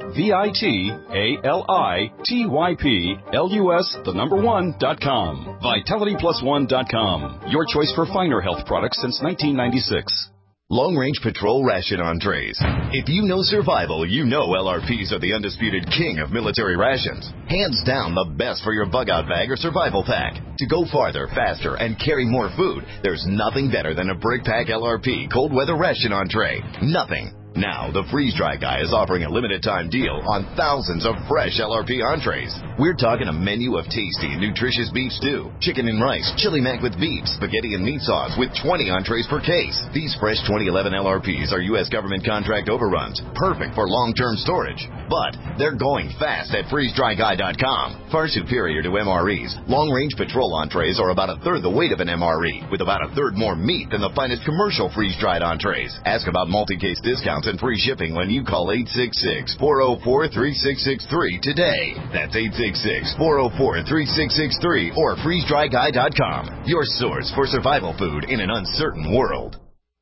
VitalityPlus1.com. VitalityPlus1.com. Your choice for finer health products since 1996. Long Range Patrol Ration Entrees. If you know survival, you know LRPs are the undisputed king of military rations. Hands down the best for your bug-out bag or survival pack. To go farther, faster, and carry more food, there's nothing better than a Brick Pack LRP Cold Weather Ration Entree. Nothing. Now, the Freeze Dry Guy is offering a limited-time deal on thousands of fresh LRP entrees. We're talking a menu of tasty and nutritious beef stew, chicken and rice, chili mac with beef, spaghetti and meat sauce with 20 entrees per case. These fresh 2011 LRPs are U.S. government contract overruns, perfect for long-term storage. But they're going fast at freezedryguy.com. Far superior to MREs, long-range patrol entrees are about a third the weight of an MRE, with about a third more meat than the finest commercial freeze-dried entrees. Ask about multi-case discounts and free shipping when you call 866-404-3663 today. That's 866-404-3663 or freezedryguy.com. Your source for survival food in an uncertain world.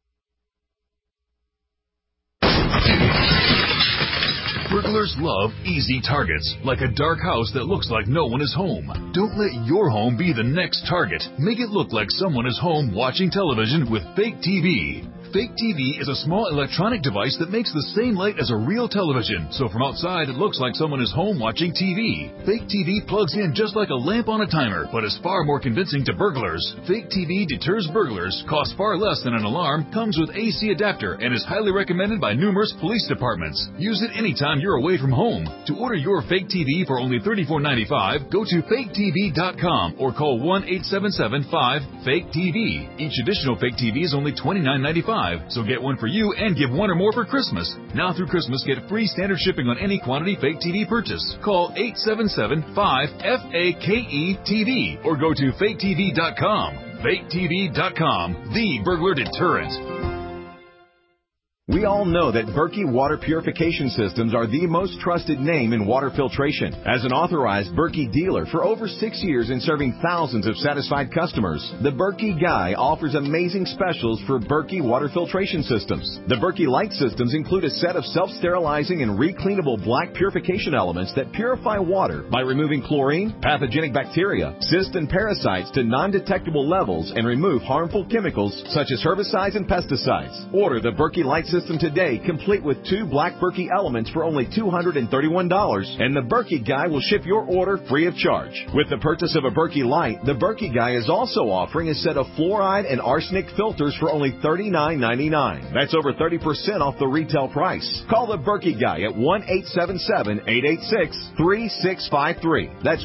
Burglars love easy targets, like a dark house that looks like no one is home. Don't let your home be the next target. Make it look like someone is home watching television with Fake TV. Fake TV is a small electronic device that makes the same light as a real television, so from outside it looks like someone is home watching TV. Fake TV plugs in just like a lamp on a timer, but is far more convincing to burglars. Fake TV deters burglars, costs far less than an alarm, comes with AC adapter, and is highly recommended by numerous police departments. Use it anytime you're away from home. To order your Fake TV for only $34.95, go to faketv.com or call 1-877-5-FAKE-TV. Each additional Fake TV is only $29.95. So get one for you and give one or more for Christmas. Now through Christmas, get free standard shipping on any quantity Fake TV purchase. Call 877-5-FAKE-TV or go to faketv.com. faketv.com, the burglar deterrent. We all know that Berkey Water Purification Systems are the most trusted name in water filtration. As an authorized Berkey dealer for over 6 years and serving thousands of satisfied customers, the Berkey Guy offers amazing specials for Berkey Water Filtration Systems. The Berkey Light Systems include a set of self-sterilizing and recleanable black purification elements that purify water by removing chlorine, pathogenic bacteria, cysts, and parasites to non-detectable levels and remove harmful chemicals such as herbicides and pesticides. Order the Berkey Light System today, complete with 2 black Berkey elements for only $231, and the Berkey Guy will ship your order free of charge. With the purchase of a Berkey Light, the Berkey Guy is also offering a set of fluoride and arsenic filters for only $39.99. That's over 30% off the retail price. Call the Berkey Guy at 1-877-886-3653. That's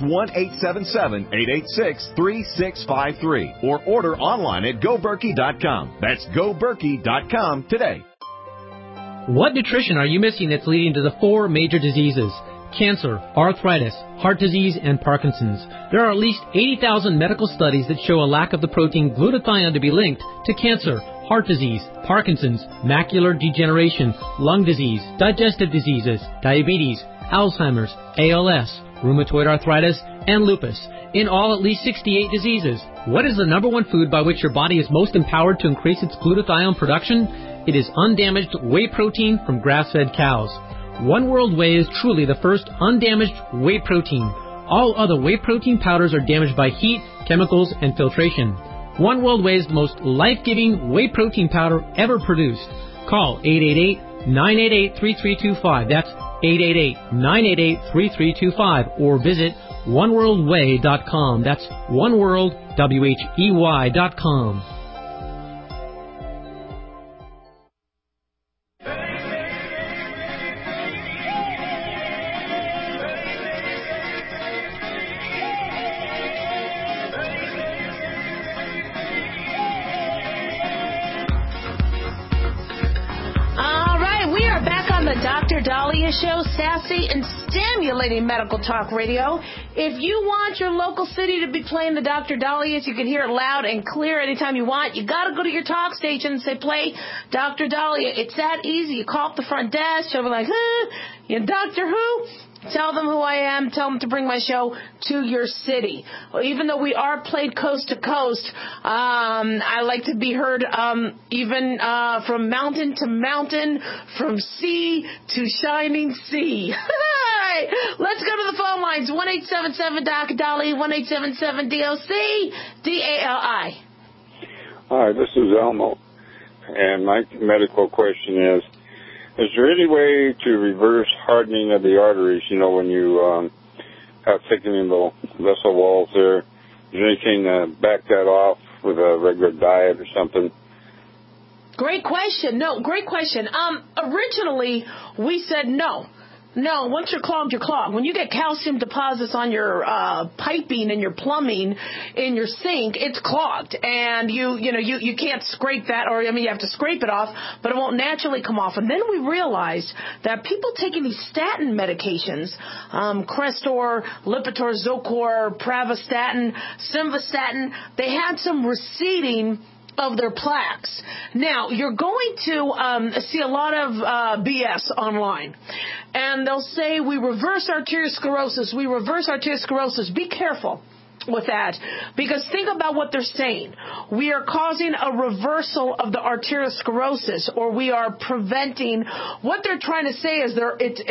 1-877-886-3653. Or order online at GoBerkey.com. That's GoBerkey.com today. What nutrition are you missing that's leading to the 4 major diseases? Cancer, arthritis, heart disease, and Parkinson's. There are at least 80,000 medical studies that show a lack of the protein glutathione to be linked to cancer, heart disease, Parkinson's, macular degeneration, lung disease, digestive diseases, diabetes, Alzheimer's, ALS, rheumatoid arthritis, and lupus. In all, at least 68 diseases. What is the number one food by which your body is most empowered to increase its glutathione production? It is undamaged whey protein from grass-fed cows. One World Whey is truly the first undamaged whey protein. All other whey protein powders are damaged by heat, chemicals, and filtration. One World Whey is the most life-giving whey protein powder ever produced. Call 888-988-3325. That's 888-988-3325. Or visit oneworldwhey.com. That's oneworldwhey.com. Show, sassy and stimulating medical talk radio. If you want your local city to be playing the Dr. Dalia's, you can hear it loud and clear anytime you want. You got to go to your talk station and say, play Dr. Dalia. It's that easy. You call up the front desk. She'll be like, you Doctor Who? Tell them who I am. Tell them to bring my show to your city. Well, even though we are played coast to coast, I like to be heard even from mountain to mountain, from sea to shining sea. All right, let's go to the phone lines. 1-877-DOC-DALI, 1-877-DOC-DALI. Hi, this is Elmo, and my medical question is there any way to reverse hardening of the arteries, when you have thickening the vessel walls there? Is there anything to back that off with a regular diet or something? Great question. No, great question. Originally, we said no. No, once you're clogged, you're clogged. When you get calcium deposits on your piping and your plumbing in your sink, it's clogged, and you can't scrape that, or you have to scrape it off, but it won't naturally come off. And then we realized that people taking these statin medications, Crestor, Lipitor, Zocor, Pravastatin, Simvastatin, they had some receding of their plaques. Now, you're going to see a lot of BS online. And they'll say, we reverse arteriosclerosis. We reverse arteriosclerosis. Be careful with that, because think about what they're saying. We are causing a reversal of the arteriosclerosis, or we are preventing. What they're trying to say is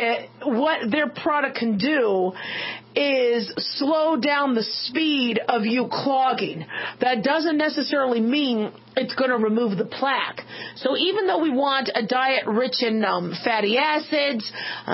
what their product can do is slow down the speed of you clogging. That doesn't necessarily mean it's going to remove the plaque. So even though we want a diet rich in fatty acids,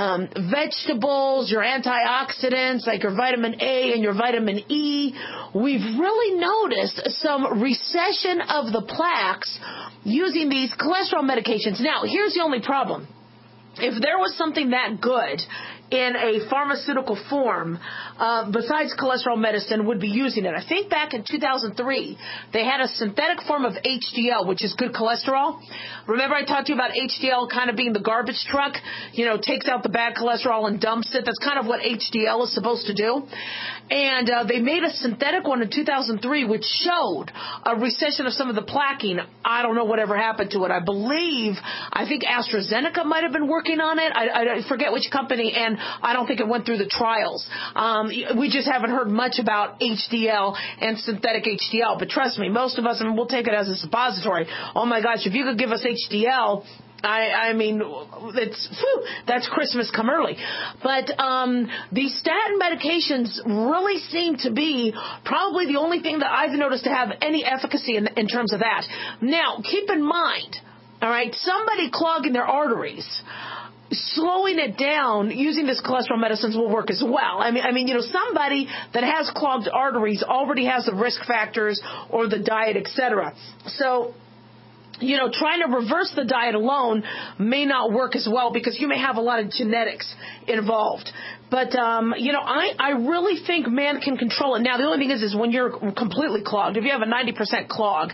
vegetables, your antioxidants like your vitamin A and your vitamin E, we've really noticed some recession of the plaques using these cholesterol medications. Now, here's the only problem. If there was something that good in a pharmaceutical form, besides cholesterol medicine, would be using it. I think back in 2003, they had a synthetic form of HDL, which is good cholesterol. Remember I talked to you about HDL kind of being the garbage truck, takes out the bad cholesterol and dumps it. That's kind of what HDL is supposed to do. And they made a synthetic one in 2003, which showed a recession of some of the plaquing. I don't know whatever happened to it. I think AstraZeneca might have been working on it. I forget which company, and I don't think it went through the trials. We just haven't heard much about HDL and synthetic HDL. But trust me, most of us, and we'll take it as a suppository. Oh my gosh, if you could give us HDL, I mean, that's Christmas come early. But these statin medications really seem to be probably the only thing that I've noticed to have any efficacy in terms of that. Now, keep in mind, all right, somebody clogging their arteries, slowing it down using this cholesterol medicines will work as well. I mean, somebody that has clogged arteries already has the risk factors or the diet, etc. So, trying to reverse the diet alone may not work as well because you may have a lot of genetics involved. But, I really think man can control it. Now, the only thing is when you're completely clogged, if you have a 90% clog,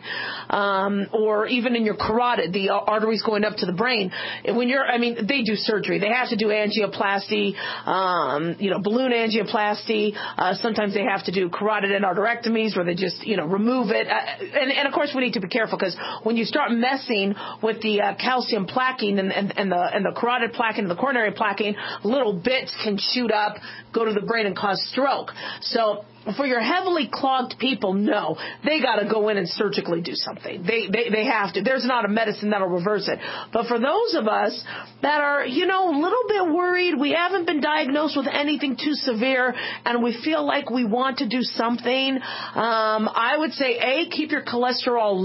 or even in your carotid, the arteries going up to the brain, they do surgery. They have to do angioplasty, balloon angioplasty. Sometimes they have to do carotid endarterectomies where they just, remove it. And of course, we need to be careful because when you start messing with the calcium plaquing and the carotid plaquing and the coronary plaquing, little bits can shoot up, go to the brain and cause stroke. So for your heavily clogged people, no, they got to go in and surgically do something. They have to. There's not a medicine that'll reverse it. But for those of us that are, a little bit worried, we haven't been diagnosed with anything too severe, and we feel like we want to do something, I would say, keep your cholesterol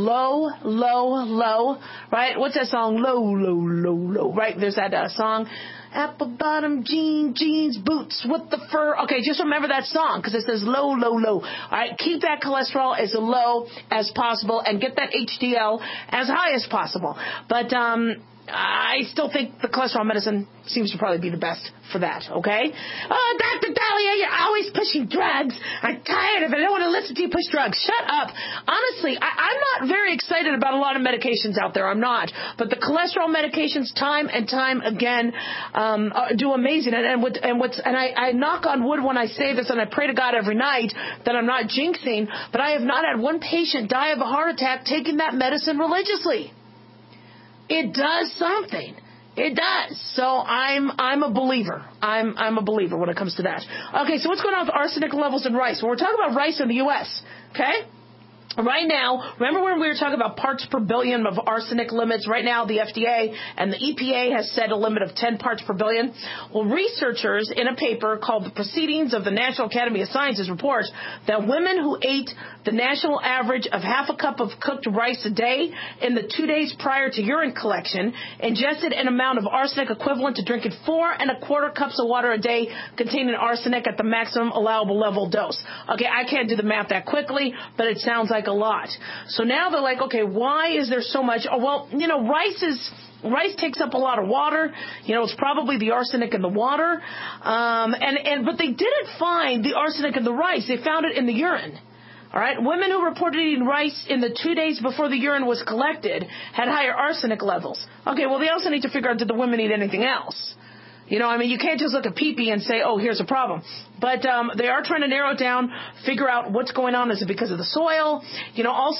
low, right? What's that song? Low, right? There's that song. Apple bottom jeans, boots with the fur. Okay, just remember that song because it says low. All right, keep that cholesterol as low as possible and get that HDL as high as possible. But I still think the cholesterol medicine seems to probably be the best for that, okay? Oh, Dr. Dahlia, you're always pushing drugs. I'm tired of it. I don't want to listen to you push drugs. Shut up. Honestly, I'm not very excited about a lot of medications out there. I'm not. But the cholesterol medications, time and time again, do amazing. And I knock on wood when I say this, and I pray to God every night that I'm not jinxing, but I have not had one patient die of a heart attack taking that medicine religiously. It does something. It does. So I'm a believer. I'm a believer when it comes to that. Okay, so what's going on with arsenic levels in rice? Well, we're talking about rice in the U.S., okay? Right now, remember when we were talking about parts per billion of arsenic limits? Right now, the FDA and the EPA has set a limit of 10 parts per billion. Well, researchers in a paper called The Proceedings of the National Academy of Sciences report that women who ate the national average of half a cup of cooked rice a day in the 2 days prior to urine collection ingested an amount of arsenic equivalent to drinking 4¼ cups of water a day containing arsenic at the maximum allowable level dose. Okay, I can't do the math that quickly, but it sounds like a lot. So now they're like, okay, why is there so much? Oh, well, rice takes up a lot of water. It's probably the arsenic in the water. But they didn't find the arsenic in the rice. They found it in the urine. All right. Women who reported eating rice in the 2 days before the urine was collected had higher arsenic levels. Okay. Well, they also need to figure out, did the women eat anything else? You can't just look at pee-pee and say, oh, here's a problem. But they are trying to narrow it down, figure out what's going on. Is it because of the soil? Also,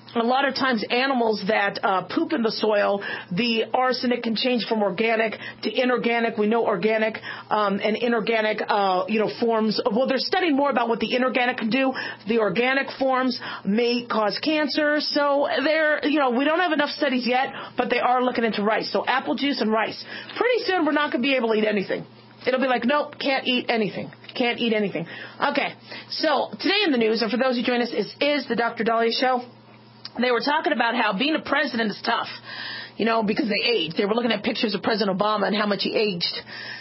a lot of times animals that poop in the soil, the arsenic can change from organic to inorganic. We know organic and inorganic, forms. Well, they're studying more about what the inorganic can do. The organic forms may cause cancer. So we don't have enough studies yet, but they are looking into rice. So apple juice and rice. Pretty soon we're not going to be able to eat anything. It'll be like, nope, can't eat anything. Can't eat anything. Okay, so today in the news, and for those who join us, is the Dr. Dahlia Show. They were talking about how being a president is tough, because they age. They were looking at pictures of President Obama and how much he aged.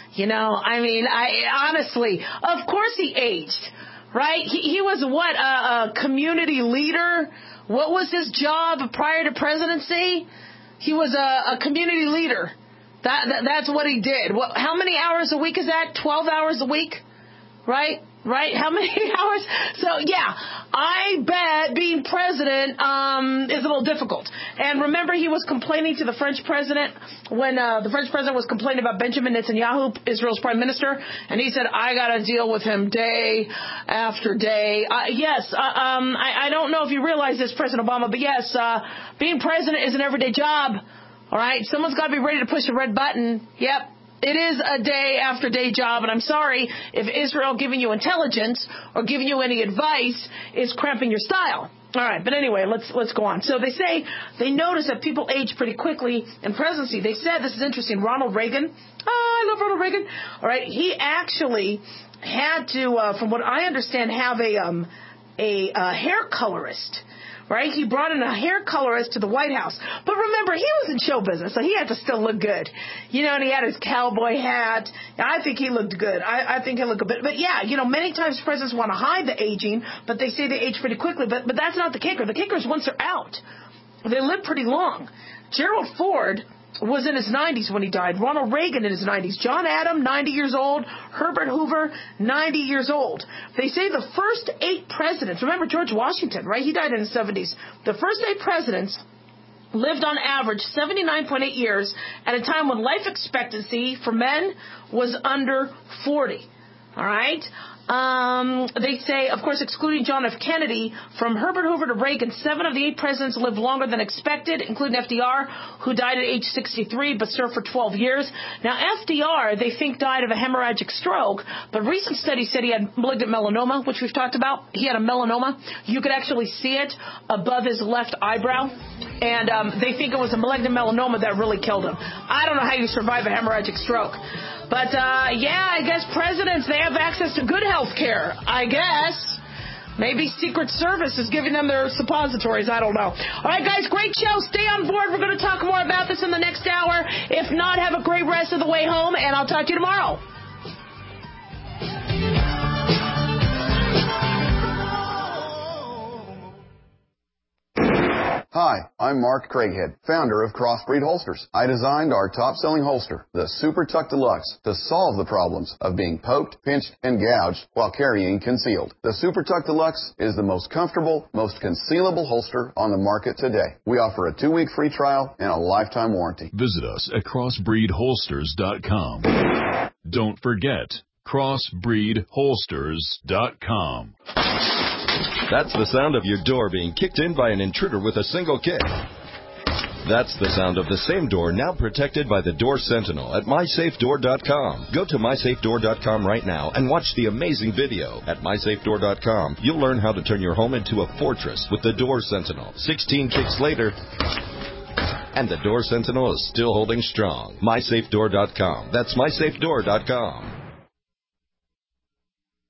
Honestly, of course he aged, right? He was a community leader? What was his job prior to presidency? He was a community leader. That's what he did. How many hours a week is that? 12 hours a week, right? Right? How many hours? So, yeah, I bet being president is a little difficult. And remember, he was complaining to the French president when the French president was complaining about Benjamin Netanyahu, Israel's prime minister, and he said, I got to deal with him day after day. I don't know if you realize this, President Obama, but yes, being president is an everyday job. All right? Someone's got to be ready to push the red button. Yep. It is a day after day job, and I'm sorry if Israel giving you intelligence or giving you any advice is cramping your style. All right, but anyway, let's go on. So they say they notice that people age pretty quickly in presidency. They said, this is interesting, Ronald Reagan. Oh, I love Ronald Reagan. All right, he actually had to, from what I understand, have a hair colorist. Right? He brought in a hair colorist to the White House. But remember, he was in show business, so he had to still look good. And he had his cowboy hat. I think he looked good. I think he looked good. But yeah, many times presidents want to hide the aging, but they say they age pretty quickly. But that's not the kicker. The kicker is once they're out, they live pretty long. Gerald Ford was in his 90s when he died. Ronald Reagan in his 90s. John Adams, 90 years old. Herbert Hoover, 90 years old. They say the first 8 presidents, remember George Washington, right? He died in his 70s. The first 8 presidents lived on average 79.8 years at a time when life expectancy for men was under 40. All right? They say, of course, excluding John F. Kennedy, from Herbert Hoover to Reagan, 7 of the 8 presidents lived longer than expected, including FDR, who died at age 63 but served for 12 years. Now, FDR, they think, died of a hemorrhagic stroke, but recent studies said he had malignant melanoma, which we've talked about. He had a melanoma. You could actually see it above his left eyebrow, and they think it was a malignant melanoma that really killed him. I don't know how you survive a hemorrhagic stroke. But, I guess presidents, they have access to good health care, I guess. Maybe Secret Service is giving them their suppositories. I don't know. All right, guys, great show. Stay on board. We're going to talk more about this in the next hour. If not, have a great rest of the way home, and I'll talk to you tomorrow. Hi, I'm Mark Craighead, founder of Crossbreed Holsters. I designed our top-selling holster, the Super Tuck Deluxe, to solve the problems of being poked, pinched, and gouged while carrying concealed. The Super Tuck Deluxe is the most comfortable, most concealable holster on the market today. We offer a 2-week free trial and a lifetime warranty. Visit us at crossbreedholsters.com. Don't forget, crossbreedholsters.com. That's the sound of your door being kicked in by an intruder with a single kick. That's the sound of the same door now protected by the Door Sentinel at MySafeDoor.com. Go to MySafeDoor.com right now and watch the amazing video. At MySafeDoor.com, you'll learn how to turn your home into a fortress with the Door Sentinel. 16 kicks later, and the Door Sentinel is still holding strong. MySafeDoor.com. That's MySafeDoor.com.